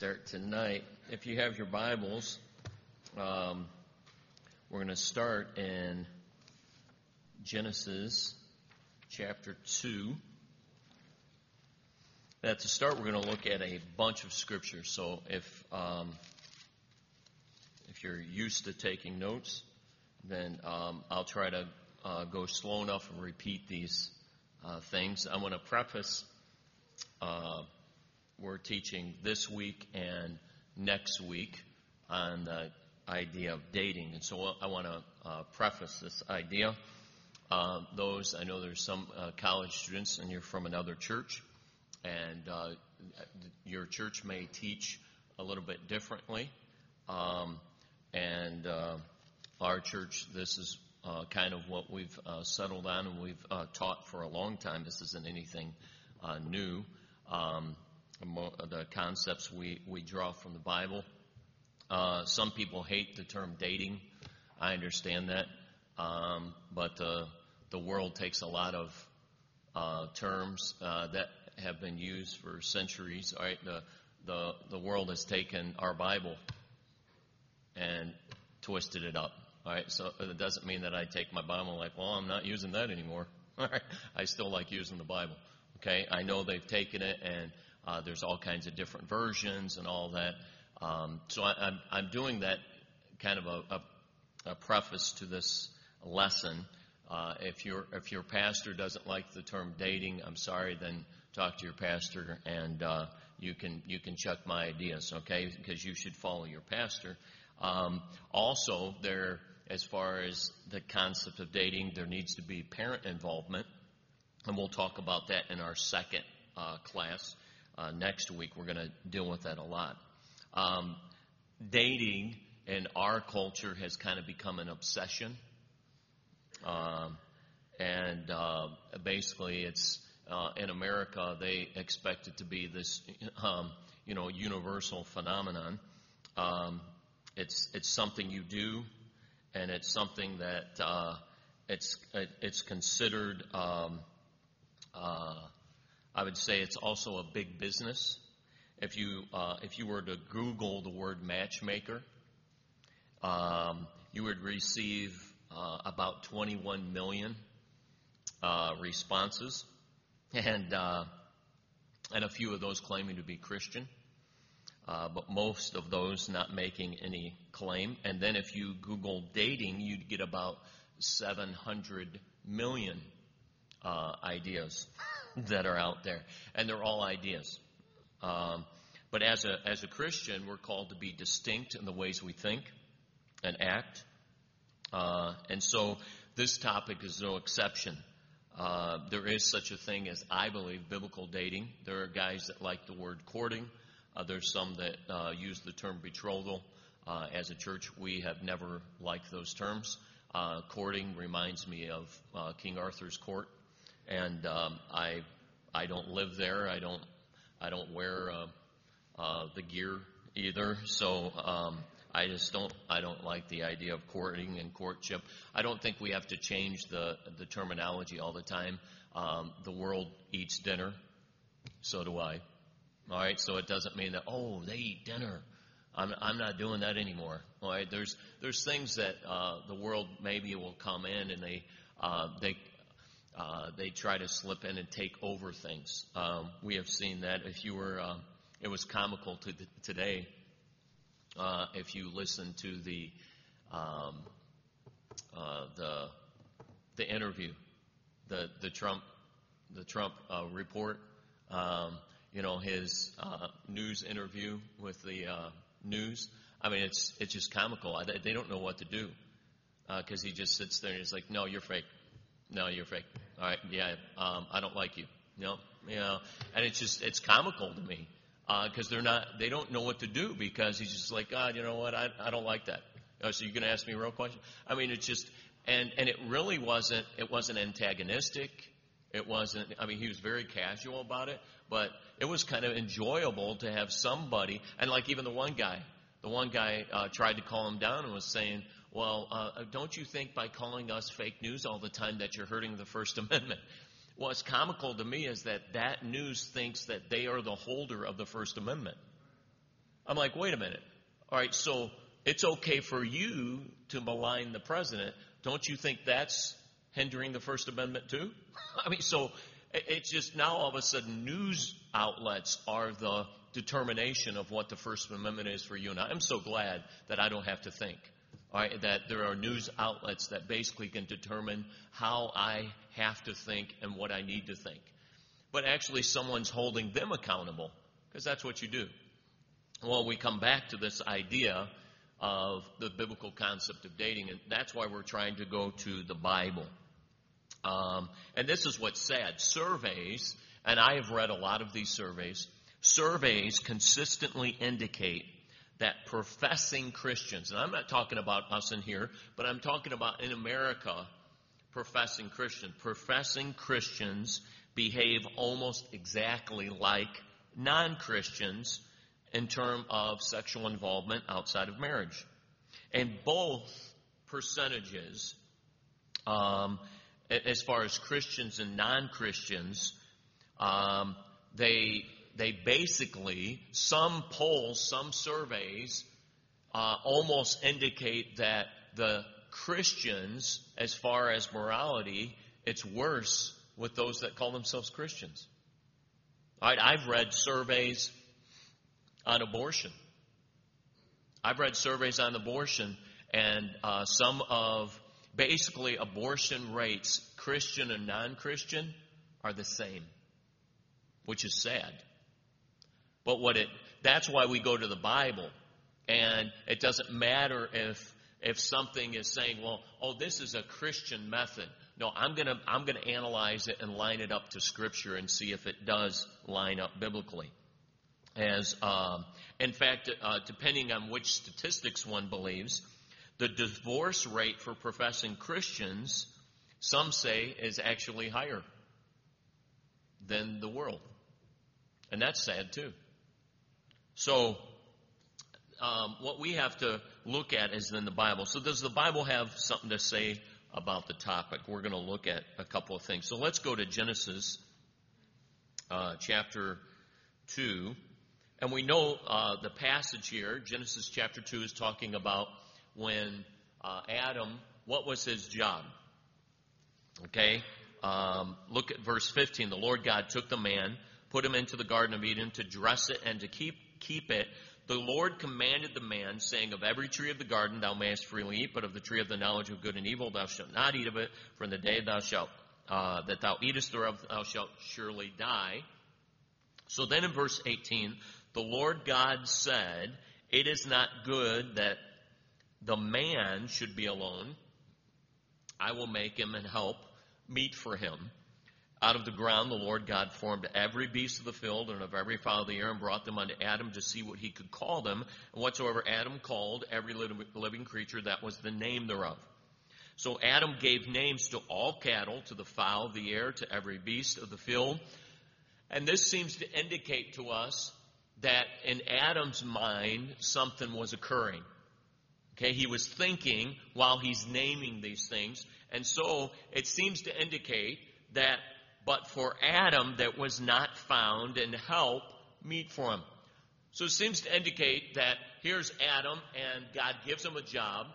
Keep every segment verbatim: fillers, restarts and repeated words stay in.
start tonight. If you have your Bibles, um, we're going to start in Genesis chapter two. Now, to start, we're going to look at a bunch of scriptures. So if um, if you're used to taking notes, then um, I'll try to uh, go slow enough and repeat these uh, things. I want to preface uh, we're teaching this week and next week on the idea of dating. And so I want to uh, preface this idea. Uh, those, I know there's some uh, college students and you're from another church, and uh, your church may teach a little bit differently. Um, and uh, our church, this is uh, kind of what we've uh, settled on and we've uh, taught for a long time. This isn't anything uh, new. Um, the concepts we, we draw from the Bible. Uh, some people hate the term dating. I understand that. Um, but uh, the world takes a lot of uh, terms uh, that have been used for centuries. All right, the, the, the world has taken our Bible and twisted it up. All right, so it doesn't mean that I take my Bible like, well, I'm not using that anymore. All right, I still like using the Bible. Okay, I know they've taken it and Uh, there's all kinds of different versions and all that. Um, so I, I'm, I'm doing that kind of a, a, a preface to this lesson. Uh, if your if your pastor doesn't like the term dating, I'm sorry. Then talk to your pastor, and uh, you can you can check my ideas, okay? Because you should follow your pastor. Um, also, there, as far as the concept of dating, there needs to be parent involvement, and we'll talk about that in our second uh, class. Uh, next week, we're going to deal with that a lot. Um, dating in our culture has kind of become an obsession. Um, and uh, basically, it's uh, in America, they expect it to be this, um, you know, universal phenomenon. Um, it's it's something you do, and it's something that uh, it's it's considered. Um, uh, I would say it's also a big business. If you uh, if you were to Google the word matchmaker, um, you would receive uh, about twenty-one million uh, responses, and uh, and a few of those claiming to be Christian, uh, but most of those not making any claim. And then if you Google dating, you'd get about seven hundred million uh, ideas that are out there, and they're all ideas. Um, but as a as a Christian, we're called to be distinct in the ways we think and act. Uh, and so this topic is no exception. Uh, there is such a thing as, I believe, biblical dating. There are guys that like the word courting. Uh, there's some that uh, use the term betrothal. Uh, as a church, we have never liked those terms. Uh, courting reminds me of uh, King Arthur's court. And um, I, I don't live there. I don't, I don't wear uh, uh, the gear either. So um, I just don't, I don't like the idea of courting and courtship. I don't think we have to change the the terminology all the time. Um, the world eats dinner, so do I. All right, so it doesn't mean that oh they eat dinner. I'm I'm not doing that anymore. All right, there's there's things that uh, the world maybe will come in and they uh, they. Uh, they try to slip in and take over things. Um, we have seen that. If you were, uh, it was comical to the, today. Uh, if you listen to the um, uh, the the interview, the the Trump the Trump uh, report, um, you know, his uh, news interview with the uh, news. I mean, it's it's just comical. I, they don't know what to do because uh, he just sits there and he's like, "No, you're fake. No, you're fake. All right, yeah, um, I don't like you. No, you know, and it's just it's comical to me because uh, they're not they don't know what to do because he's just like, God, you know what? I I don't like that. Oh, so you're going to ask me a real question? I mean, it's just and and it really wasn't it wasn't antagonistic. It wasn't. I mean, he was very casual about it, but it was kind of enjoyable to have somebody. And like even the one guy, the one guy uh, tried to call him down and was saying, well, uh, don't you think by calling us fake news all the time that you're hurting the First Amendment? What's comical to me is that that news thinks that they are the holder of the First Amendment. I'm like, wait a minute. All right, so it's okay for you to malign the president. Don't you think that's hindering the First Amendment too? I mean, so it's just now all of a sudden news outlets are the determination of what the First Amendment is for you and I. I'm so glad that I don't have to think. All right, that there are news outlets that basically can determine how I have to think and what I need to think. But actually someone's holding them accountable, because that's what you do. Well, we come back to this idea of the biblical concept of dating, and that's why we're trying to go to the Bible. Um, and this is what's sad. Surveys, and I have read a lot of these surveys, surveys consistently indicate that professing Christians, and I'm not talking about us in here, but I'm talking about in America, professing Christians. Professing Christians behave almost exactly like non-Christians in terms of sexual involvement outside of marriage. And both percentages, um, as far as Christians and non-Christians, um, they they basically, some polls, some surveys, uh, almost indicate that the Christians, as far as morality, it's worse with those that call themselves Christians. All right, I've read surveys on abortion. I've read surveys on abortion, and uh, some of basically abortion rates, Christian and non-Christian, are the same, which is sad. But what it that's why we go to the Bible, and it doesn't matter if if something is saying, well, oh, this is a Christian method. No, I'm gonna I'm gonna analyze it and line it up to Scripture and see if it does line up biblically. As um, in fact, uh, depending on which statistics one believes, the divorce rate for professing Christians, some say, is actually higher than the world, and that's sad too. So, um, what we have to look at is in the Bible. So, does the Bible have something to say about the topic? We're going to look at a couple of things. So, let's go to Genesis uh, chapter two. And we know uh, the passage here, Genesis chapter two, is talking about when uh, Adam, what was his job? Okay, um, look at verse fifteen. The Lord God took the man, put him into the Garden of Eden to dress it and to keep keep it. The Lord commanded the man, saying, of every tree of the garden thou mayest freely eat, but of the tree of the knowledge of good and evil thou shalt not eat of it, for in the day thou shalt, uh, that thou eatest thereof thou shalt surely die. So then in verse eighteen, the Lord God said, it is not good that the man should be alone. I will make him and help meet for him. Out of the ground the Lord God formed every beast of the field and of every fowl of the air and brought them unto Adam to see what he could call them. And whatsoever Adam called every living creature, that was the name thereof. So Adam gave names to all cattle, to the fowl of the air, to every beast of the field. And this seems to indicate to us that in Adam's mind something was occurring. Okay, he was thinking while he's naming these things. And so it seems to indicate that but for Adam that was not found and help meet for him. So it seems to indicate that here's Adam and God gives him a job,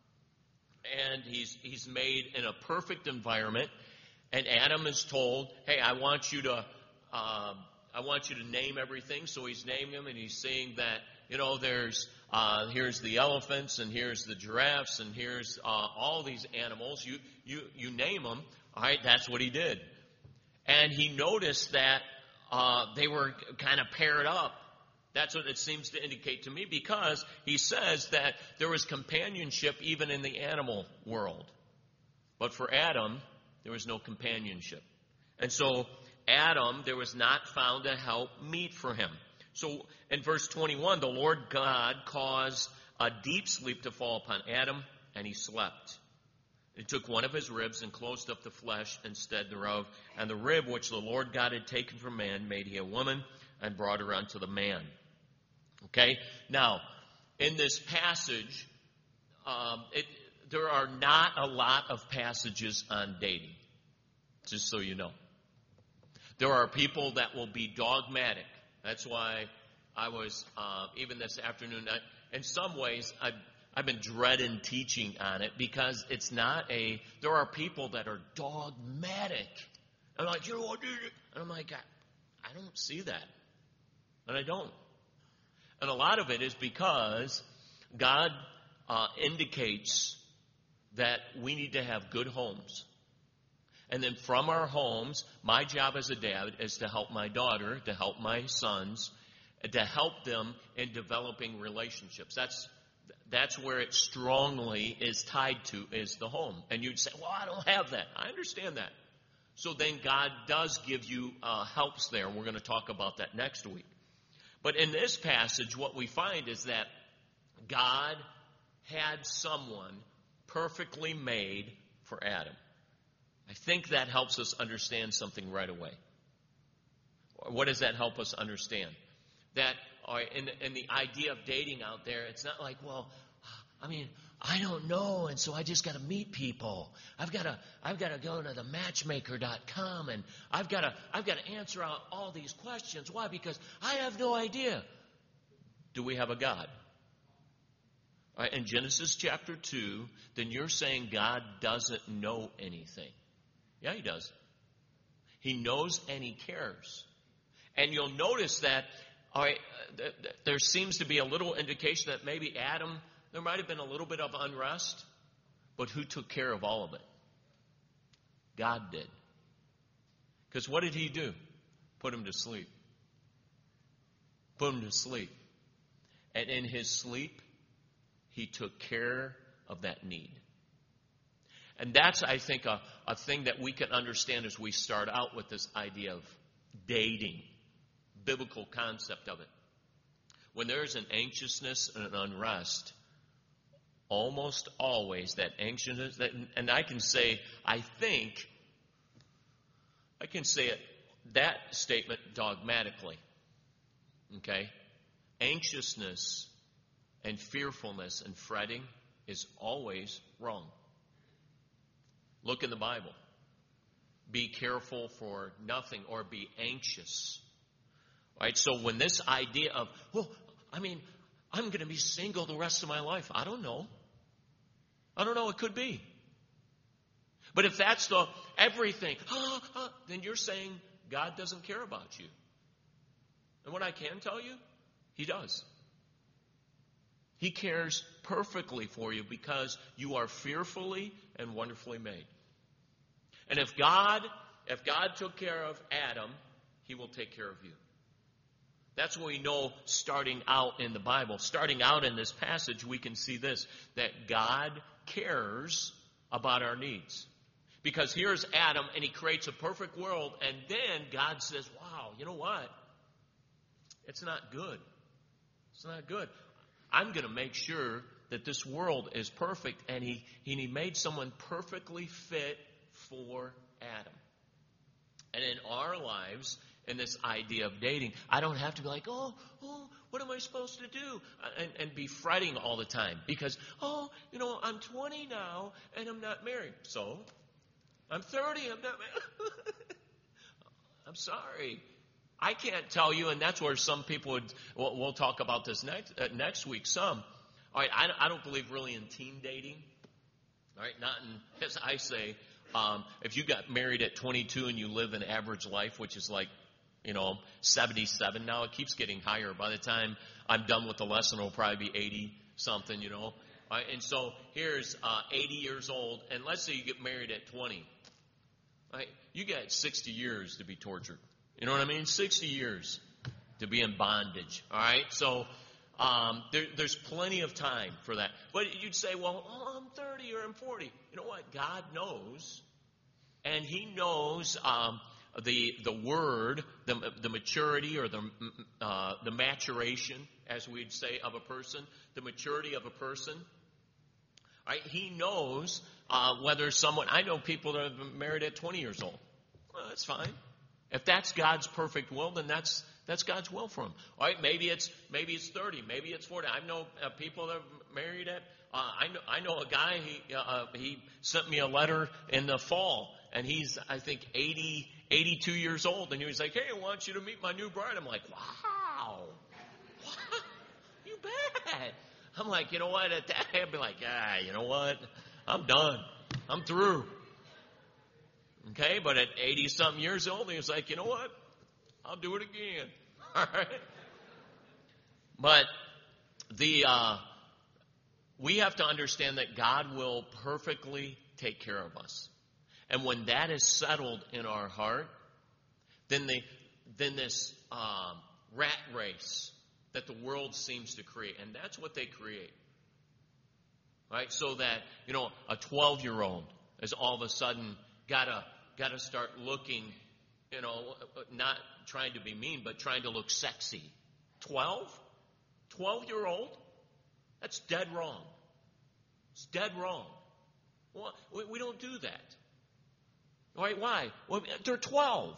and he's he's made in a perfect environment, and Adam is told, hey, I want you to uh, I want you to name everything. So he's naming them, and he's saying that, you know, there's uh, here's the elephants, and here's the giraffes, and here's uh, all these animals. You you you name them. All right, that's what he did. And he noticed that uh, they were kind of paired up. That's what it seems to indicate to me, because he says that there was companionship even in the animal world. But for Adam, there was no companionship. And so Adam, there was not found a help meet for him. So in verse twenty-one, the Lord God caused a deep sleep to fall upon Adam, and he slept. He took one of his ribs and closed up the flesh instead thereof. And the rib which the Lord God had taken from man made he a woman and brought her unto the man. Okay? Now, in this passage, um, it, there are not a lot of passages on dating, just so you know. There are people that will be dogmatic. That's why uh, I was, uh, even this afternoon, I, in some ways, I've, I've been dreading teaching on it because it's not a, there are people that are dogmatic. I'm like, you know what, and I'm like, I, I don't see that. And I don't. And a lot of it is because God uh, indicates that we need to have good homes. And then from our homes, my job as a dad is to help my daughter, to help my sons, to help them in developing relationships. That's that's where it strongly is tied to, is the home. And you'd say, well, I don't have that. I understand that. So then God does give you uh, helps there. We're going to talk about that next week. But in this passage, what we find is that God had someone perfectly made for Adam. I think that helps us understand something right away. What does that help us understand? That uh, in, in the idea of dating out there, it's not like, well, I mean, I don't know, and so I just got to meet people. I've got to, I've got to go to the matchmaker dot com, and I've got to, I've got to answer out all these questions. Why? Because I have no idea. Do we have a God? All right, in Genesis chapter two, then you're saying God doesn't know anything. Yeah, he does. He knows and he cares. And you'll notice that, all right, th- th- there seems to be a little indication that maybe Adam, there might have been a little bit of unrest, but who took care of all of it? God did. Because what did he do? Put him to sleep. Put him to sleep. And in his sleep, he took care of that need. And that's, I think, a, a thing that we can understand as we start out with this idea of dating, biblical concept of it. When there's an anxiousness and an unrest, almost always that anxiousness, that, and I can say, I think, I can say it, that statement dogmatically. Okay? Anxiousness and fearfulness and fretting is always wrong. Look in the Bible. Be careful for nothing or be anxious. Right? So when this idea of, well, I mean, I'm going to be single the rest of my life. I don't know. I don't know. It could be. But if that's the everything, ah, ah, then you're saying God doesn't care about you. And what I can tell you, he does. He cares perfectly for you because you are fearfully and wonderfully made. And if God, if God took care of Adam, he will take care of you. That's what we know starting out in the Bible. Starting out in this passage, we can see this, that God cares about our needs. Because here's Adam, and he creates a perfect world, and then God says, wow, you know what? It's not good. It's not good. I'm going to make sure that this world is perfect, and he, and he made someone perfectly fit for Adam. And in our lives, in this idea of dating, I don't have to be like, oh, oh, what am I supposed to do? And, and be fretting all the time because, oh, you know, I'm twenty now, and I'm not married. So, I'm thirty, I'm not married. I'm sorry. I can't tell you, and that's where some people would, we'll, we'll talk about this next uh, next week, some. All right, I, I don't believe really in teen dating. All right, not in, as I say, um, if you got married at twenty-two and you live an average life, which is like, you know, seventy-seven now, it keeps getting higher. By the time I'm done with the lesson, it'll probably be eighty something, you know. All right, and so here's uh, eighty years old, and let's say you get married at twenty. All right, you got sixty years to be tortured. You know what I mean? sixty years to be in bondage. All right? So um, there, there's plenty of time for that. But you'd say, well, oh, I'm thirty or I'm forty. You know what? God knows. And he knows um, the the word, the, the maturity or the, uh, the maturation, as we'd say, of a person, the maturity of a person. All right? He knows uh, whether someone, I know people that have been married at twenty years old. Well, that's fine. If that's God's perfect will, then that's that's God's will for him. All right, maybe it's maybe it's thirty, maybe it's forty. I know uh, people that are married at. Uh, I know I know a guy. He uh, he sent me a letter in the fall, and he's I think eighty, eighty-two years old, and he was like, "Hey, I want you to meet my new bride." I'm like, "Wow, I'm like, you know what? At that, I'd be like, ah, you know what? I'm done. I'm through. Okay, but at eighty-something years old, he was like, you know what? I'll do it again. All right? But the uh, we have to understand that God will perfectly take care of us. And when that is settled in our heart, then the then this um, rat race that the world seems to create, and that's what they create. Right? So that, you know, a twelve-year-old is all of a sudden gotta gotta start looking, you know, not trying to be mean, but trying to look sexy. Twelve? Twelve-year-old? That's dead wrong. It's dead wrong. Well, we, we don't do that. All right? Why? Well, they're twelve.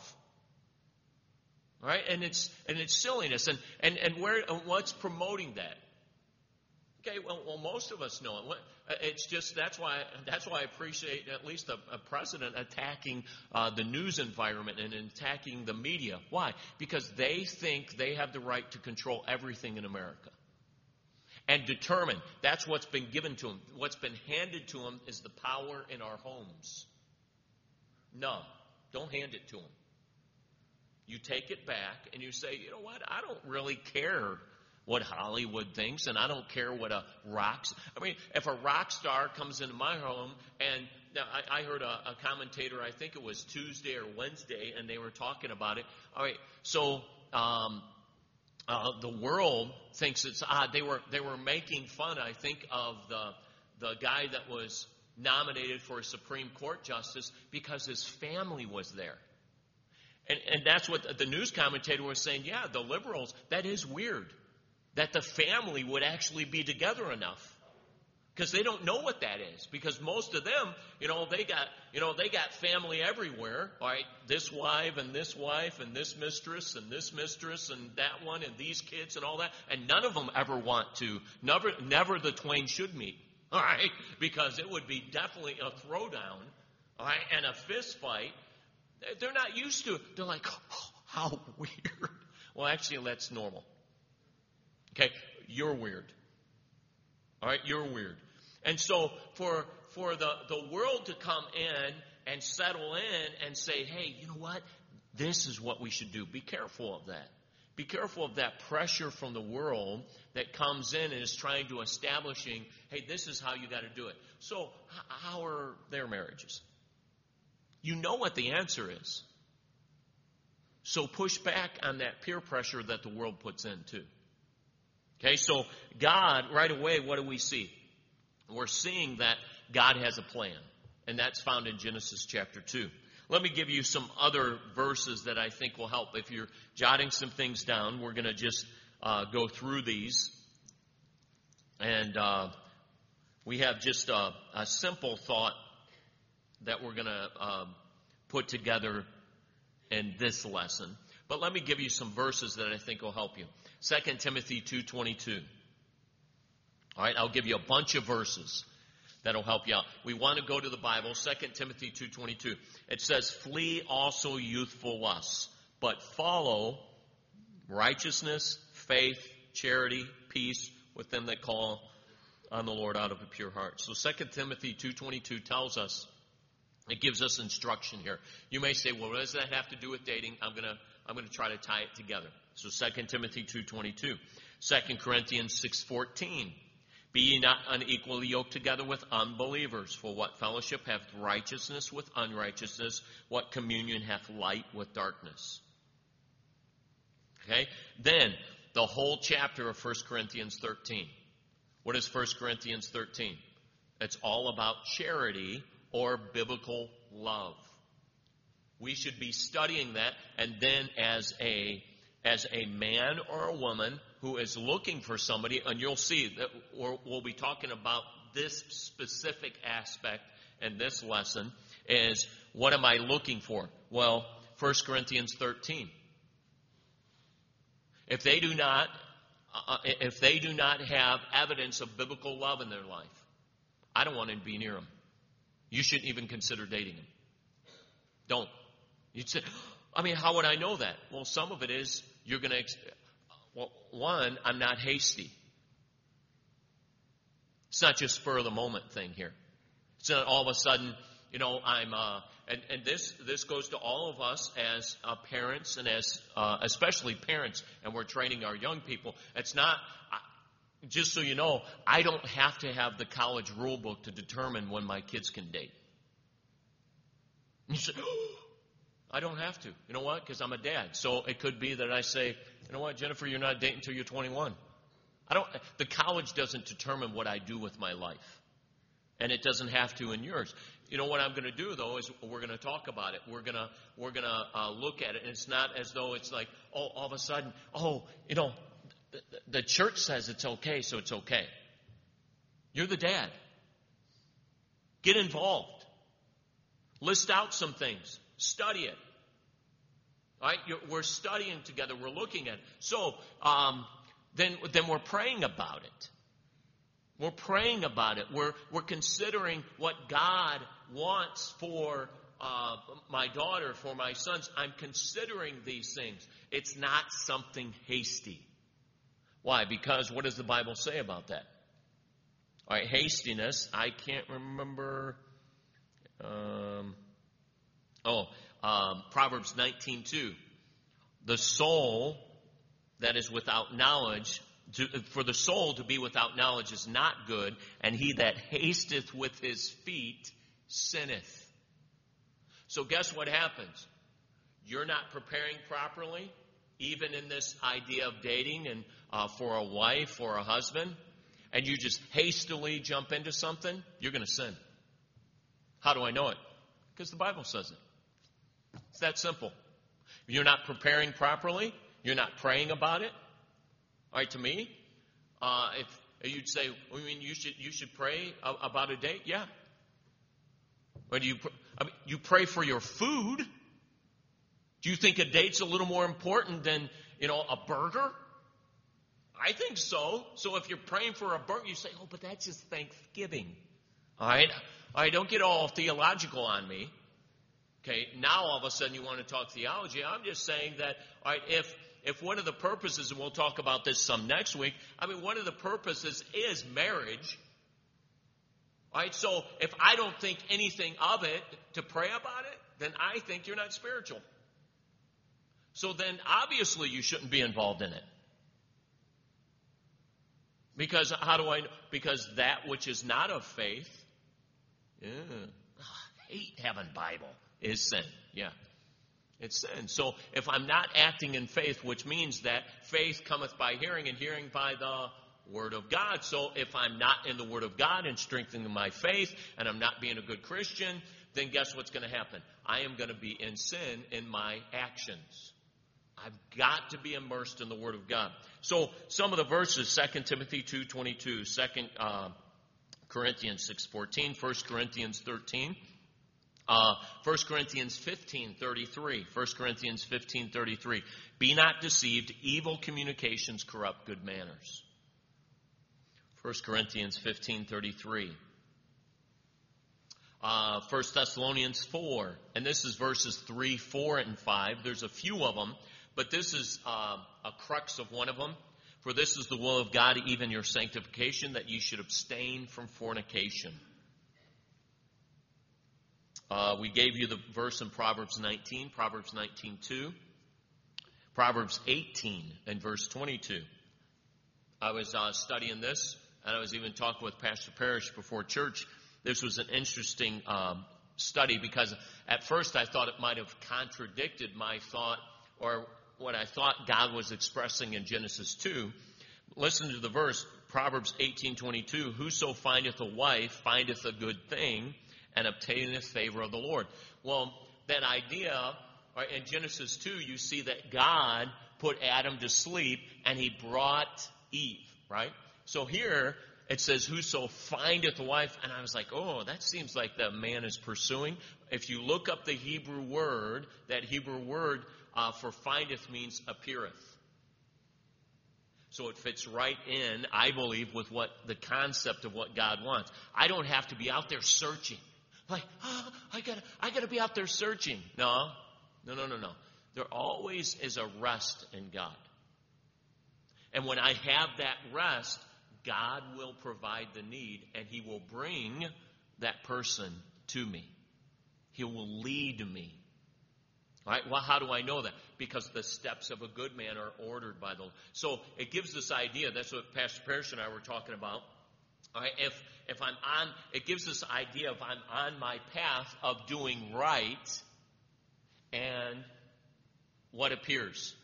All right? And it's and it's silliness. And and and where and what's promoting that? Okay, well, well, most of us know it. It's just that's why that's why I appreciate at least a, a president attacking uh, the news environment and attacking the media. Why? Because they think they have the right to control everything in America and determine. That's what's been given to them. What's been handed to them is the power in our homes. No, don't hand it to them. You take it back and you say, you know what? I don't really care what Hollywood thinks, and I don't care what a rock. I mean, if a rock star comes into my home, and I, I heard a, a commentator, I think it was Tuesday or Wednesday, and they were talking about it. All right, so um, uh, the world thinks it's odd. They were they were making fun, I think, of the the guy that was nominated for a Supreme Court justice because his family was there. And, and that's what the news commentator was saying. Yeah, the liberals, that is weird. That the family would actually be together enough. Because they don't know what that is. Because most of them, you know, they got, you know, they got family everywhere. All right, this wife and this wife and this mistress and this mistress and that one and these kids and all that. And none of them ever want to, never, never the twain should meet. All right, because it would be definitely a throwdown, all right, and a fist fight. They're not used to it. They're like, oh, how weird. Well, actually, that's normal. Okay, you're weird. All right, you're weird. And so for for the, the world to come in and settle in and say, hey, you know what? This is what we should do. Be careful of that. Be careful of that pressure from the world that comes in and is trying to establishing, hey, this is how you got to do it. So how are their marriages? You know what the answer is. So push back on that peer pressure that the world puts in too. Okay, so God, right away, what do we see? We're seeing that God has a plan, and that's found in Genesis chapter two. Let me give you some other verses that I think will help. If you're jotting some things down, we're going to just uh, go through these. And uh, we have just a, a simple thought that we're going to uh, put together in this lesson. But let me give you some verses that I think will help you. Second Timothy two twenty-two. All right, I'll give you a bunch of verses that'll help you out. We want to go to the Bible. Second Timothy two twenty-two. It says, flee also youthful lusts, but follow righteousness, faith, charity, peace with them that call on the Lord out of a pure heart. So Second Timothy two twenty-two tells us, it gives us instruction here. You may say, well, what does that have to do with dating? I'm going to I'm going to try to tie it together. So Second Timothy two twenty-two. Second Corinthians six fourteen. Be ye not unequally yoked together with unbelievers. For what fellowship hath righteousness with unrighteousness? What communion hath light with darkness? Okay? Then, the whole chapter of First Corinthians thirteen. What is First Corinthians thirteen? It's all about charity or biblical love. We should be studying that, and then as a as a man or a woman who is looking for somebody, and you'll see that we're, we'll be talking about this specific aspect in this lesson, is what am I looking for? Well, First Corinthians thirteen. If they do not, uh, if they do not have evidence of biblical love in their life, I don't want to be near them. You shouldn't even consider dating them. Don't. You'd say, I mean, how would I know that? Well, some of it is you're going to, well, one, I'm not hasty. It's not just spur of the moment thing here. It's not all of a sudden, you know, I'm, uh, and, and this this goes to all of us as uh, parents and as, uh, especially parents, and we're training our young people. It's not, uh, just so you know, I don't have to have the college rule book to determine when my kids can date. And you say, oh, I don't have to. You know what? Because I'm a dad. So it could be that I say, you know what, Jennifer, you're not dating until you're twenty-one. I don't. The college doesn't determine what I do with my life. And it doesn't have to in yours. You know what I'm going to do, though, is we're going to talk about it. We're going to we're going to uh, look at it. And it's not as though it's like, oh, all of a sudden, oh, you know, the, the church says it's okay, so it's okay. You're the dad. Get involved. List out some things. Study it. All right? You're, we're studying together. We're looking at it. So um, then, then we're praying about it. We're praying about it. We're, we're considering what God wants for uh, my daughter, for my sons. I'm considering these things. It's not something hasty. Why? Because what does the Bible say about that? All right, hastiness. I can't remember. Um, oh, um, Proverbs nineteen two. The soul that is without knowledge, to, for the soul to be without knowledge is not good, and he that hasteth with his feet sinneth. So guess what happens? You're not preparing properly, even in this idea of dating and uh, for a wife or a husband, and you just hastily jump into something, you're going to sin. How do I know it? Because the Bible says it. It's that simple. You're not preparing properly. You're not praying about it. All right, to me, uh, if you'd say, well, I mean, you should you should pray about a date, yeah. Or do you? I mean, you pray for your food. Do you think a date's a little more important than, you know, a burger? I think so. So if you're praying for a burger, you say, oh, but that's just Thanksgiving. All right, all right. Don't get all theological on me. Okay, now all of a sudden you want to talk theology. I'm just saying that, all right, if if one of the purposes, and we'll talk about this some next week, I mean, one of the purposes is marriage. All right, so if I don't think anything of it to pray about it, then I think you're not spiritual. So then obviously you shouldn't be involved in it. Because how do I know? Because that which is not of faith, yeah, I hate having Bible, is sin. Yeah, it's sin. So if I'm not acting in faith, which means that faith cometh by hearing and hearing by the Word of God. So if I'm not in the Word of God and strengthening my faith and I'm not being a good Christian, then guess what's going to happen? I am going to be in sin in my actions. I've got to be immersed in the Word of God. So some of the verses, Second Timothy two twenty-two, Second uh, Corinthians six fourteen, First Corinthians thirteen, uh, First Corinthians fifteen thirty-three, First Corinthians fifteen thirty-three. Be not deceived, evil communications corrupt good manners. First Corinthians fifteen thirty-three. Uh, First Thessalonians four, and this is verses three, four, and five. There's a few of them, but this is uh, a crux of one of them. For this is the will of God, even your sanctification, that ye should abstain from fornication. Uh, we gave you the verse in Proverbs nineteen, Proverbs nineteen two, Proverbs eighteen, and verse twenty-two. I was uh, studying this, and I was even talking with Pastor Parrish before church. This was an interesting um, study because at first I thought it might have contradicted my thought or what I thought God was expressing in Genesis two. Listen to the verse, Proverbs eighteen twenty-two. Whoso findeth a wife findeth a good thing and obtaineth favor of the Lord. Well, that idea, right, in Genesis two, you see that God put Adam to sleep and he brought Eve, right? So here it says, whoso findeth a wife, and I was like, oh, that seems like the man is pursuing. If you look up the Hebrew word, that Hebrew word uh, for findeth means appeareth. So it fits right in, I believe, with what the concept of what God wants. I don't have to be out there searching. Like, oh, I gotta, I gotta be out there searching. No, no, no, no, no. There always is a rest in God. And when I have that rest, God will provide the need, and he will bring that person to me. He will lead me. All right? Well, how do I know that? Because the steps of a good man are ordered by the Lord. So it gives this idea. That's what Pastor Parrish and I were talking about. All right? If if I'm on, it gives this idea of I'm on my path of doing right, and what appears?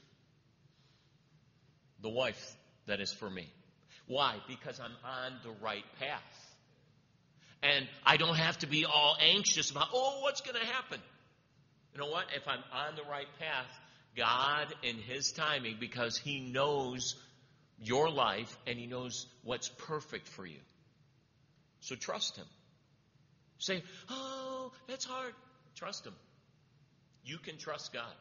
The wife that is for me. Why? Because I'm on the right path. And I don't have to be all anxious about, oh, what's going to happen? You know what? If I'm on the right path, God in his timing, because he knows your life and he knows what's perfect for you. So trust him. Say, oh, that's hard. Trust him. You can trust God.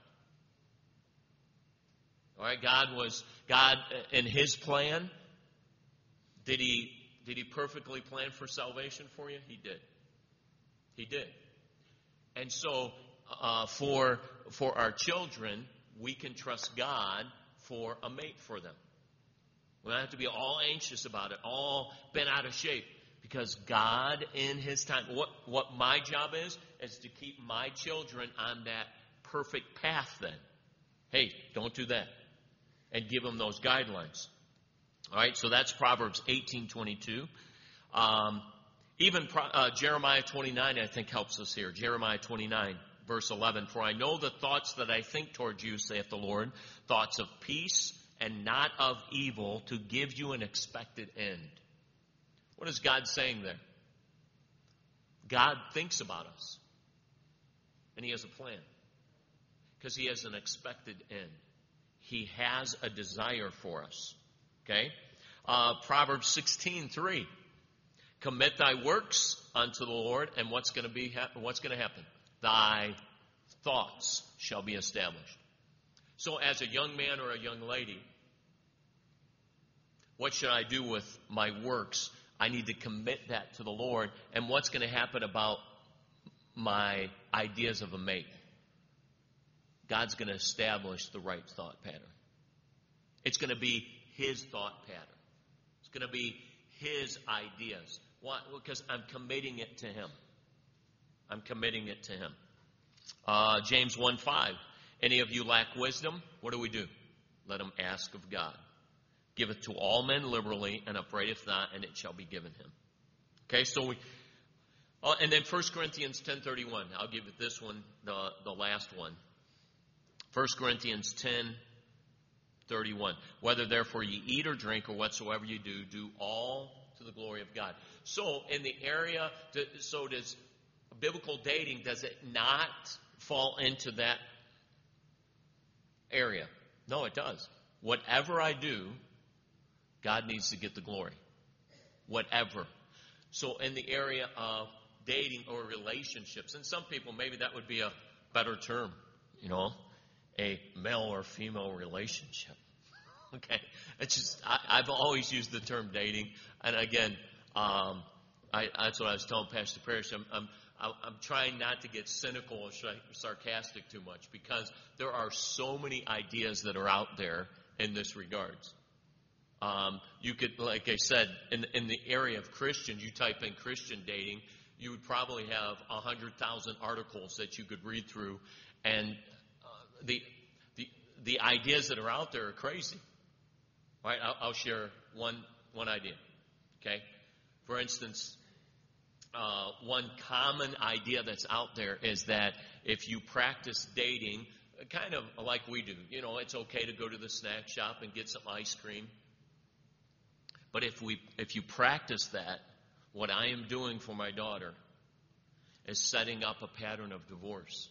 All right, God was, God in his plan, did he, did he perfectly plan for salvation for you? He did. He did. And so, uh, for, for our children, we can trust God for a mate for them. We don't have to be all anxious about it, all bent out of shape, because God in his time, what, what my job is, is to keep my children on that perfect path then. Hey, don't do that. And give them those guidelines. All right, so that's Proverbs eighteen twenty-two. Um, even Pro, uh, Jeremiah twenty-nine, I think, helps us here. Jeremiah twenty-nine, verse eleven. For I know the thoughts that I think toward you, saith the Lord, thoughts of peace and not of evil, to give you an expected end. What is God saying there? God thinks about us. And he has a plan. Because he has an expected end. He has a desire for us. Okay? Uh, Proverbs sixteen three. Commit thy works unto the Lord, and what's going to be ha- what's going to happen? Thy thoughts shall be established. So as a young man or a young lady, what should I do with my works? I need to commit that to the Lord. And what's going to happen about my ideas of a mate? God's going to establish the right thought pattern. It's going to be his thought pattern. It's going to be his ideas. Why? Because I'm committing it to him. I'm committing it to him. Uh, James one five. Any of you lack wisdom? What do we do? Let him ask of God. Giveth to all men liberally, and upbraideth not, and it shall be given him. Okay, so we... Uh, and then First Corinthians ten thirty-one. I'll give it this one, the, the last one. First Corinthians ten thirty-one. Whether therefore ye eat or drink or whatsoever you do, do all to the glory of God. So in the area, so does biblical dating, does it not fall into that area? No, it does. Whatever I do, God needs to get the glory. Whatever. So in the area of dating or relationships, and some people, maybe that would be a better term, you know, a male or female relationship. Okay, it's just I, I've always used the term dating, and again, um, I, that's what I was telling Pastor Parrish. I'm, I'm I'm trying not to get cynical or sarcastic too much, because there are so many ideas that are out there in this regards. Um, you could, like I said, in in the area of Christians, you type in Christian dating, you would probably have a hundred thousand articles that you could read through, and uh, the the the ideas that are out there are crazy. All right, I'll, I'll share one one idea. Okay, for instance, uh, one common idea that's out there is that if you practice dating, kind of like we do, you know, it's okay to go to the snack shop and get some ice cream. But if we if you practice that, what I am doing for my daughter is setting up a pattern of divorce.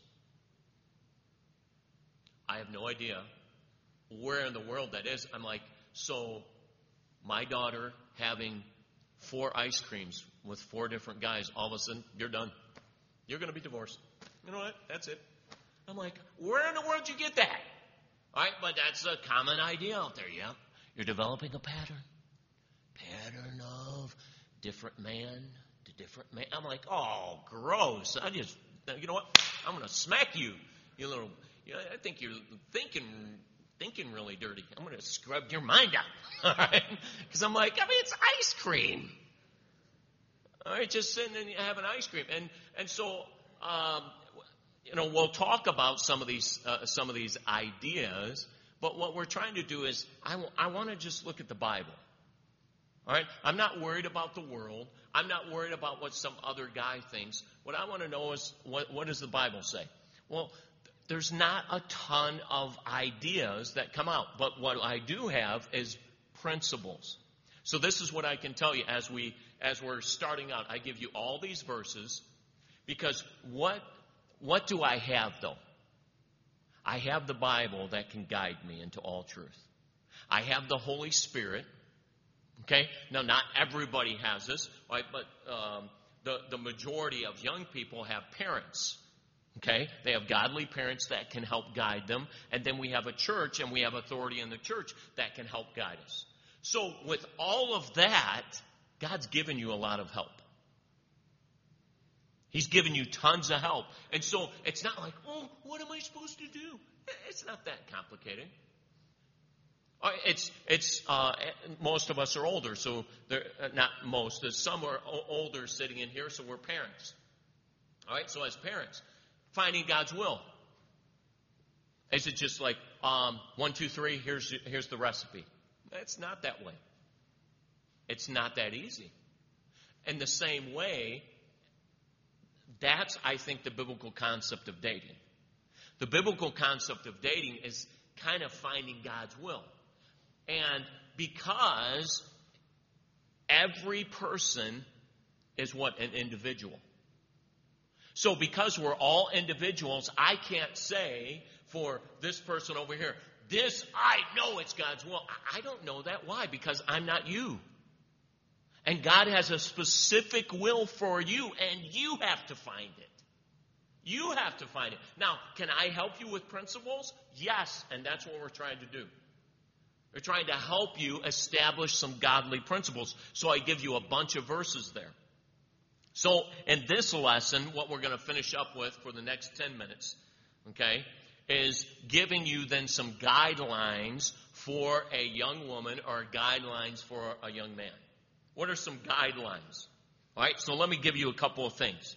I have no idea where in the world that is. I'm like, so my daughter having four ice creams with four different guys, all of a sudden, you're done. You're going to be divorced. You know what? That's it. I'm like, where in the world did you get that? All right, but that's a common idea out there, yeah. You're developing a pattern. Pattern of different man to different man. I'm like, oh, gross. I just, you know what? I'm going to smack you, you little, you know, I think you're thinking thinking really dirty. I'm going to scrub your mind out. All right? Because I'm like, I mean, it's ice cream. All right, just sitting and having ice cream. And and so, um, you know, we'll talk about some of these uh, some of these ideas. But what we're trying to do is, I, w- I want to just look at the Bible. All right? I'm not worried about the world. I'm not worried about what some other guy thinks. What I want to know is, what, what does the Bible say? Well, there's not a ton of ideas that come out. But what I do have is principles. So this is what I can tell you as, we, as we're starting out. I give you all these verses because what, what do I have, though? I have the Bible that can guide me into all truth. I have the Holy Spirit. Okay? Now, not everybody has this, right? But um, the, the majority of young people have parents. Okay? They have godly parents that can help guide them. And then we have a church, and we have authority in the church that can help guide us. So, with all of that, God's given you a lot of help. He's given you tons of help. And so it's not like, oh, what am I supposed to do? It's not that complicated. It's, it's, uh, most of us are older, so they're not most. Some are older sitting in here, so we're parents. All right, so as parents, finding God's will. Is it just like, um, one, two, three, here's, here's the recipe? It's not that way. It's not that easy. In the same way, that's, I think, the biblical concept of dating. The biblical concept of dating is kind of finding God's will. And because every person is what? An individual. So because we're all individuals, I can't say for this person over here, this, I know it's God's will. I don't know that. Why? Because I'm not you. And God has a specific will for you, and you have to find it. You have to find it. Now, can I help you with principles? Yes, and that's what we're trying to do. We're trying to help you establish some godly principles. So I give you a bunch of verses there. So in this lesson, what we're going to finish up with for the next ten minutes, okay, is giving you then some guidelines for a young woman or guidelines for a young man. What are some guidelines? All right, so let me give you a couple of things.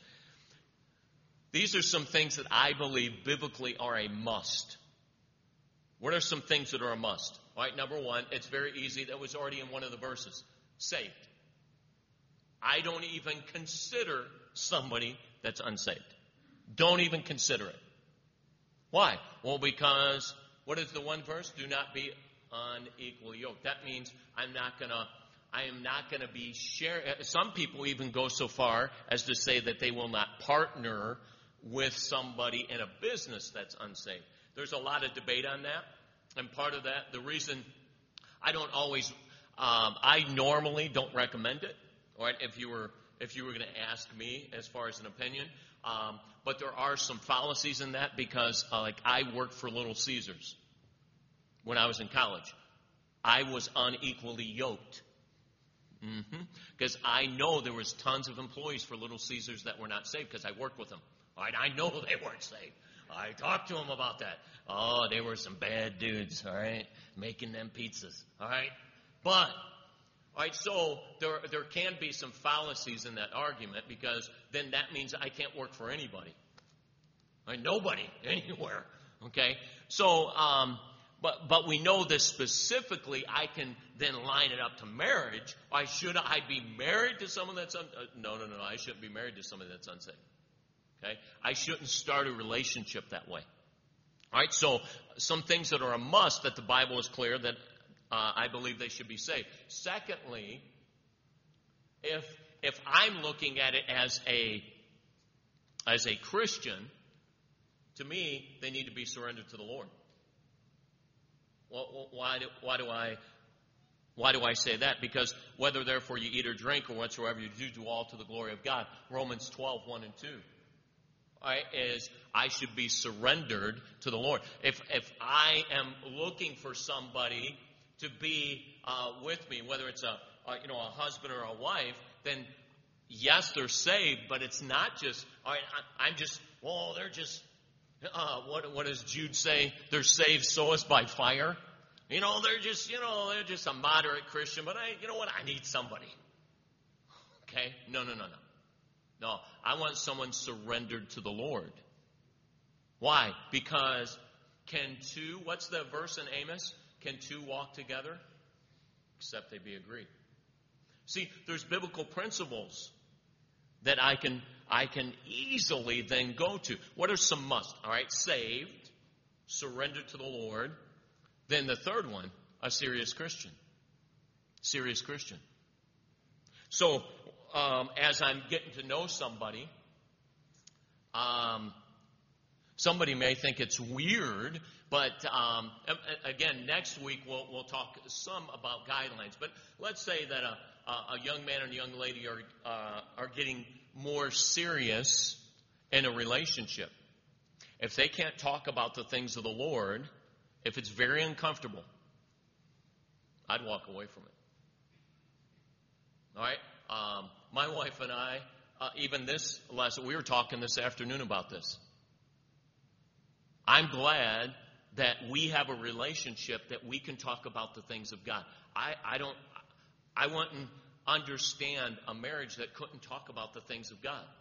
These are some things that I believe biblically are a must. What are some things that are a must? All right, number one, it's very easy. That was already in one of the verses. Saved. I don't even consider somebody that's unsaved. Don't even consider it. Why? Well, because, what is the one verse? Do not be unequally yoked. That means I'm not going to I am not going to be sharing. Some people even go so far as to say that they will not partner with somebody in a business that's unsaved. There's a lot of debate on that. And part of that, the reason I don't always, um, I normally don't recommend it. All right, if you were if you were going to ask me as far as an opinion. Um, but there are some fallacies in that because, uh, like, I worked for Little Caesars when I was in college. I was unequally yoked. Because mm-hmm. I know there was tons of employees for Little Caesars that were not saved because I worked with them. All right, I know they weren't saved. I talked to them about that. Oh, they were some bad dudes, all right, making them pizzas, all right? But, all right, so there, there can be some fallacies in that argument because then that means I can't work for anybody. All right, nobody, anywhere, okay? So, um... But but we know this specifically. I can then line it up to marriage. Why should I be married to someone that's un- uh, no no no no? I shouldn't be married to somebody that's unsaved. Okay, I shouldn't start a relationship that way. All right. So some things that are a must that the Bible is clear that uh, I believe they should be saved. Secondly, if if I'm looking at it as a as a Christian, to me they need to be surrendered to the Lord. Well, why do, why do I why do I say that? Because whether therefore you eat or drink or whatsoever you do, do all to the glory of God. Romans twelve, one and two. All right, is I should be surrendered to the Lord. If if I am looking for somebody to be uh, with me, whether it's a, a you know a husband or a wife, then yes, they're saved, but it's not just all right. I, I'm just well, they're just Uh, what, what does Jude say? They're saved so as by fire. You know, they're just, you know, they're just a moderate Christian, but I, you know what? I need somebody. Okay? No, no, no, no. No, I want someone surrendered to the Lord. Why? Because can two, what's the verse in Amos? Can two walk together? Except they be agreed. See, there's biblical principles that I can I can easily then go to. What are some musts? All right, saved, surrendered to the Lord. Then the third one, a serious Christian. Serious Christian. So, um, as I'm getting to know somebody, um, somebody may think it's weird, but um, again, next week we'll, we'll talk some about guidelines. But let's say that a, a young man and a young lady are uh, are getting more serious in a relationship. If they can't talk about the things of the Lord, if it's very uncomfortable, I'd walk away from it. All right? Um, my wife and I, uh, even this lesson, we were talking this afternoon about this. I'm glad that we have a relationship that we can talk about the things of God. I, I don't, I wouldn't understand a marriage that couldn't talk about the things of God.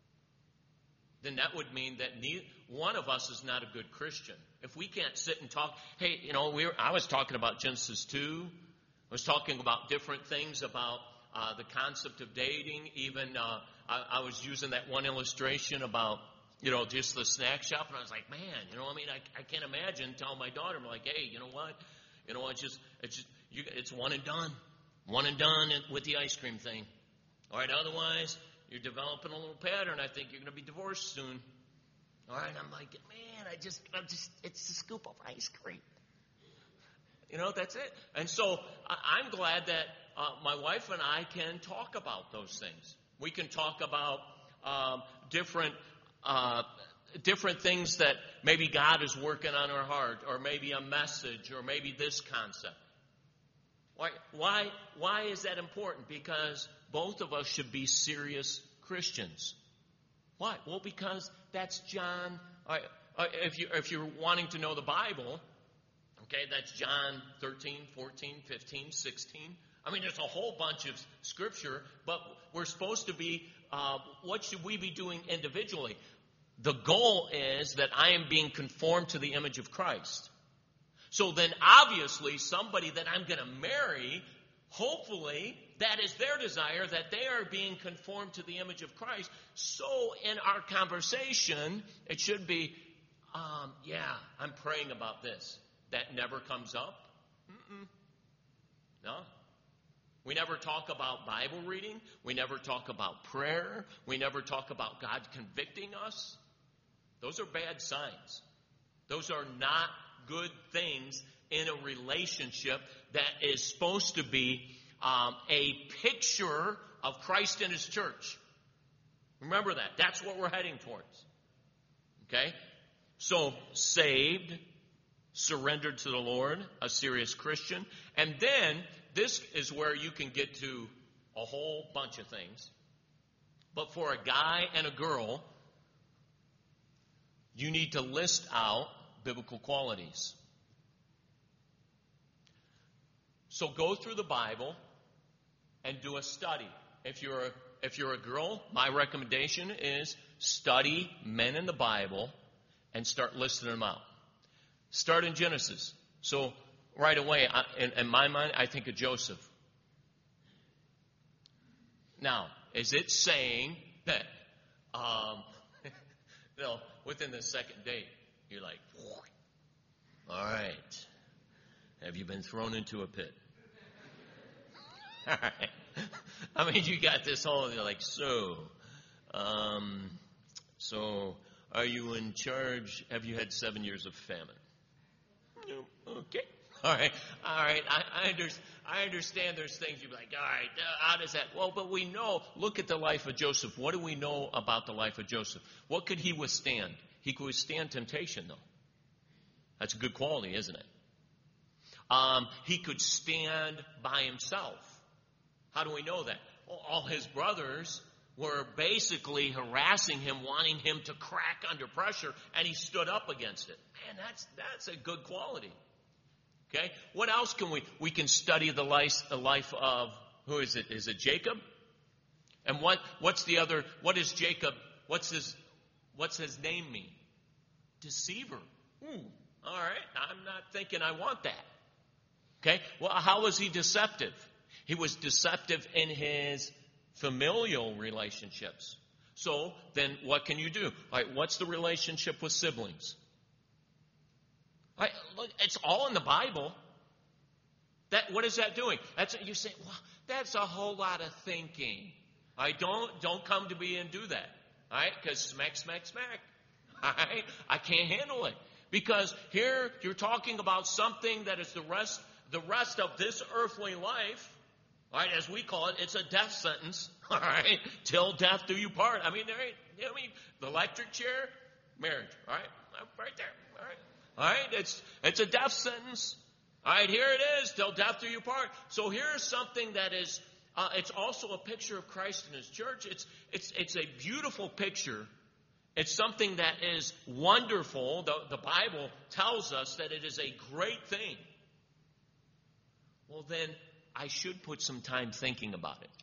Then that would mean that neither, one of us is not a good Christian. If we can't sit and talk, hey, you know, we were, I was talking about Genesis two. I was talking about different things about uh, the concept of dating. Even uh, I, I was using that one illustration about, you know, just the snack shop. And I was like, man, you know, I mean, I, I can't imagine telling my daughter, I'm like, hey, you know what? You know, it's just, it's just, you, it's one and done. One and done with the ice cream thing. All right, otherwise, you're developing a little pattern. I think you're going to be divorced soon. All right, I'm like, man, I just, I'm just, it's a scoop of ice cream. You know, that's it. And so I, I'm glad that uh, my wife and I can talk about those things. We can talk about um, different, uh, different things that maybe God is working on our heart, or maybe a message, or maybe this concept. Why, why, why is that important? Because both of us should be serious Christians. Why? Well, because that's John. Uh, uh, if, you, if you're wanting to know the Bible, okay, that's John thirteen, fourteen, fifteen, sixteen. I mean, there's a whole bunch of scripture, but we're supposed to be, uh, what should we be doing individually? The goal is that I am being conformed to the image of Christ. So then obviously somebody that I'm going to marry, hopefully that is their desire, that they are being conformed to the image of Christ. So in our conversation, it should be, um, yeah, I'm praying about this. That never comes up. Mm-mm. No. We never talk about Bible reading. We never talk about prayer. We never talk about God convicting us. Those are bad signs. Those are not good things in a relationship that is supposed to be um, a picture of Christ and His church. Remember that. That's what we're heading towards. Okay? So, saved, surrendered to the Lord, a serious Christian. And then, this is where you can get to a whole bunch of things. But for a guy and a girl, you need to list out biblical qualities. So go through the Bible and do a study. If you're a, if you're a girl, my recommendation is study men in the Bible and start listing them out. Start in Genesis. So right away, I, in, in my mind, I think of Joseph. Now, is it saying that, um, you know, within the second date, you're like, all right, have you been thrown into a pit? All right. I mean, you got this whole, you're like, so, um, so are you in charge? Have you had seven years of famine? No. Okay. All right. All right. I, I, under, I understand there's things you're like, all right, uh, how does that? Well, but we know, look at the life of Joseph. What do we know about the life of Joseph? What could he withstand? He could withstand temptation, though. That's a good quality, isn't it? Um, he could stand by himself. How do we know that? Well, all his brothers were basically harassing him, wanting him to crack under pressure, and he stood up against it. Man, that's that's a good quality. Okay? What else can we, we can study the life, the life of, who is it? Is it Jacob? And what, what's the other, what is Jacob, what's his, what's his name mean? Deceiver. Ooh, all right, I'm not thinking I want that. Okay? Well, how was he deceptive? He was deceptive in his familial relationships. So then what can you do? All right, what's the relationship with siblings? All right, look, it's all in the Bible. That, what is that doing? That's, you say, well, that's a whole lot of thinking. All right, don't, don't come to me and do that. All right, because smack, smack, smack. All right, I can't handle it. Because here you're talking about something that is the rest, the rest of this earthly life. All right, as we call it, it's a death sentence. All right, till death do you part. I mean, there ain't, I mean, the electric chair, marriage. All right, right there. All right, all right, it's it's a death sentence. All right, here it is, till death do you part. So here's something that is, uh, it's also a picture of Christ and His church. It's it's it's a beautiful picture. It's something that is wonderful. The, the Bible tells us that it is a great thing. Well, then I should put some time thinking about it.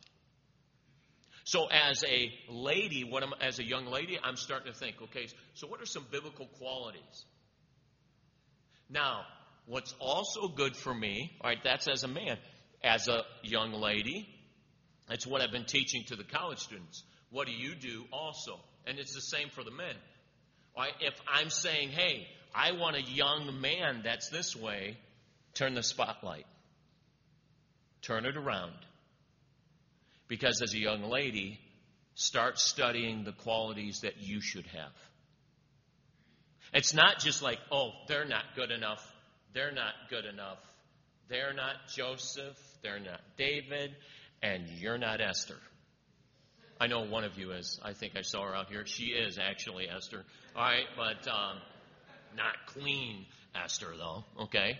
So as a lady, what am, as a young lady, I'm starting to think, okay, so what are some biblical qualities? Now, what's also good for me, all right, that's as a man. As a young lady, that's what I've been teaching to the college students. What do you do also? And it's the same for the men. All right, if I'm saying, hey, I want a young man that's this way, turn the spotlight. Turn it around. Because as a young lady, start studying the qualities that you should have. It's not just like, oh, they're not good enough. They're not good enough. They're not Joseph. They're not David. And you're not Esther. I know one of you is. I think I saw her out here. She is actually Esther. All right, but um, not Queen Esther, though. Okay?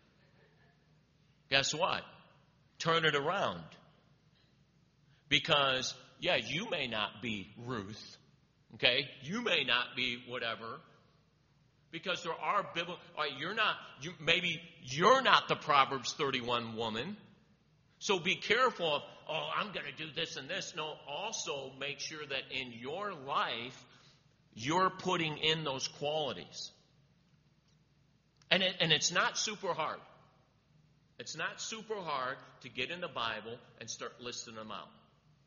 Guess what? Turn it around. Because, yeah, you may not be Ruth. Okay? You may not be whatever. Because there are biblical. Right, you're not. You, maybe you're not the Proverbs thirty-one woman. So be careful of, oh, I'm going to do this and this. No, also make sure that in your life, you're putting in those qualities. And, it, and it's not super hard. It's not super hard to get in the Bible and start listing them out.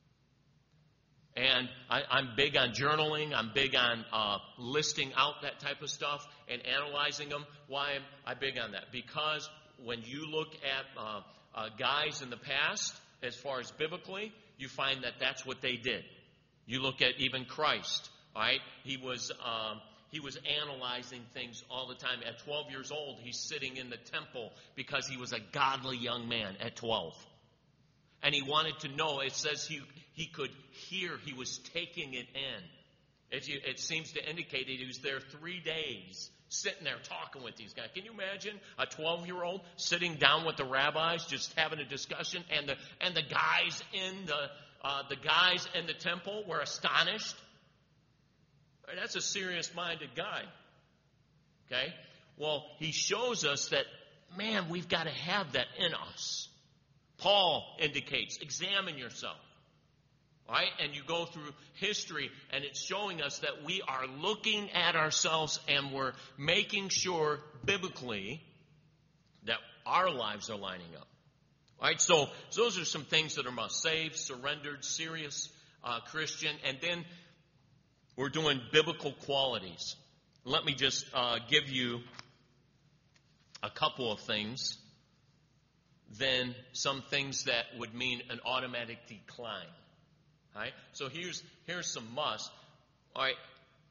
And I, I'm big on journaling. I'm big on uh, listing out that type of stuff and analyzing them. Why am I big on that? Because when you look at uh, uh, guys in the past, as far as biblically, you find that that's what they did. You look at even Christ, all right? He was um, he was analyzing things all the time. At twelve years old, he's sitting in the temple because he was a godly young man at twelve. And he wanted to know, it says he he could hear, he was taking it in. It, it seems to indicate that he was there three days, sitting there talking with these guys. Can you imagine a twelve-year-old sitting down with the rabbis, just having a discussion, and the and the guys in the uh, the guys in the temple were astonished? That's a serious-minded guy. Okay? Well, he shows us that, man, we've got to have that in us. Paul indicates, examine yourself. Right? And you go through history, and it's showing us that we are looking at ourselves and we're making sure biblically that our lives are lining up. Right? So, so those are some things that are must. Saved, surrendered, serious uh, Christian. And then we're doing biblical qualities. Let me just uh, give you a couple of things. Then some things that would mean an automatic decline. All right? So here's here's some must. All right.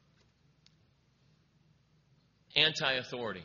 Anti-authority.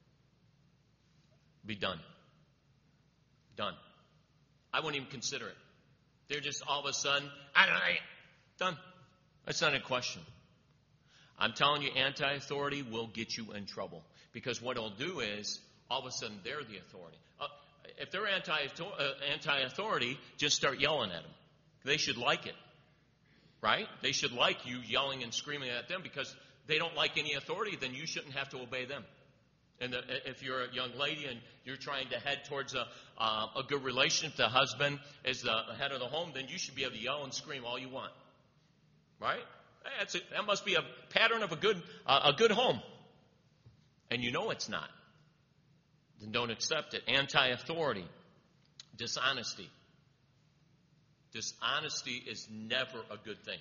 Be done. Done. I wouldn't even consider it. They're just all of a sudden, I don't know, done. That's not a question. I'm telling you, anti-authority will get you in trouble. Because what it'll do is, all of a sudden, they're the authority. Uh, if they're anti, uh, anti-authority, just start yelling at them. They should like it. right? They should like you yelling and screaming at them because they don't like any authority, then you shouldn't have to obey them. And the, if you're a young lady and you're trying to head towards a, uh, a good relationship, the husband is the head of the home, then you should be able to yell and scream all you want. Right? That's a, that must be a pattern of a good, uh, a good home. And you know it's not. Then don't accept it. Anti-authority. Dishonesty. Dishonesty is never a good thing.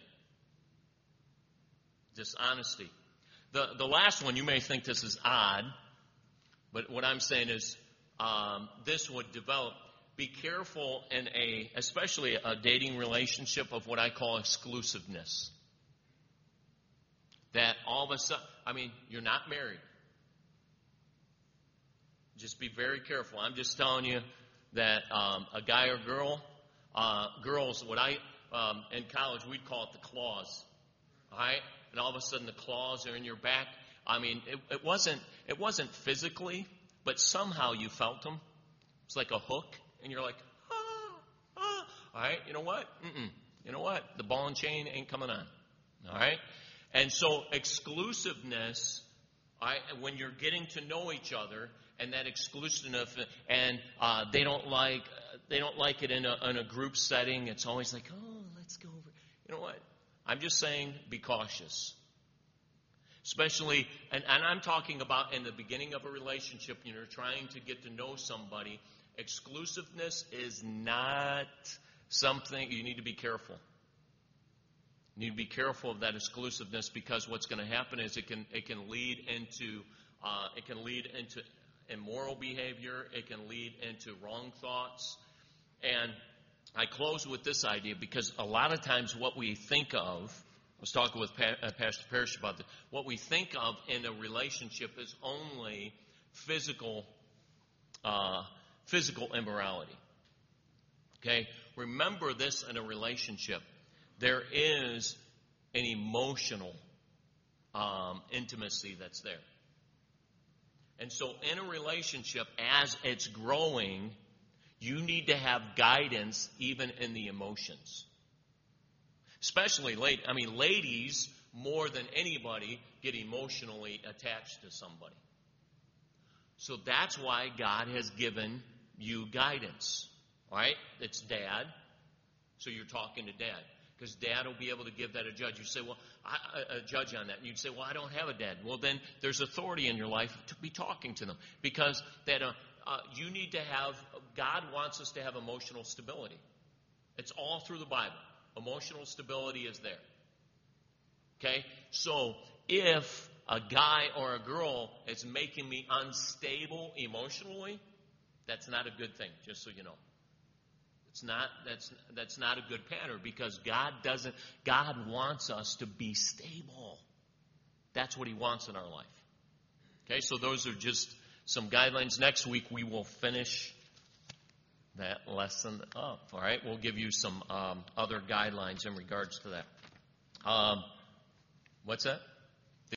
Dishonesty. The, the last one, you may think this is odd, but what I'm saying is um, this would develop. Be careful in a, especially a dating relationship, of what I call exclusiveness. That all of a sudden, I mean, you're not married. Just be very careful. I'm just telling you that um, a guy or girl, uh, girls, what I, um, in college, we'd call it the claws. All right? And all of a sudden the claws are in your back. I mean, it, it wasn't it wasn't physically, but somehow you felt them. It's like a hook, and you're like, ah, ah. All right, you know what? Mm-mm. You know what? The ball and chain ain't coming on. All right? And so exclusiveness, all right, when you're getting to know each other, and that exclusiveness, and uh, they don't like they don't like it in a, in a group setting. It's always like, oh, let's go over. You know what? I'm just saying, be cautious. Especially, and, and I'm talking about in the beginning of a relationship, you know, trying to get to know somebody. Exclusiveness is not something, you need to be careful. You need to be careful of that exclusiveness, because what's going to happen is it can it can lead into uh, it can lead into immoral behavior. It can lead into wrong thoughts. And I close with this idea, because a lot of times what we think of, I was talking with pa- uh, Pastor Parrish about this, what we think of in a relationship is only physical, uh, physical immorality. Okay? Remember this in a relationship. There is an emotional um, intimacy that's there. And so in a relationship, as it's growing, you need to have guidance even in the emotions. Especially, late, I mean, ladies, more than anybody, get emotionally attached to somebody. So that's why God has given you guidance. All right? It's dad. So you're talking to dad. Because dad will be able to give that a judge. You say, well, I, a judge on that. And you'd say, well, I don't have a dad. Well, then there's authority in your life to be talking to them. Because that uh, uh, you need to have, God wants us to have emotional stability. It's all through the Bible. Emotional stability is there. Okay? So if a guy or a girl is making me unstable emotionally, that's not a good thing, just so you know. It's not, that's, that's not a good pattern, because God doesn't, God wants us to be stable. That's what He wants in our life. Okay, so those are just some guidelines. Next week we will finish that lesson up. All right, we'll give you some um, other guidelines in regards to that. Um, what's that?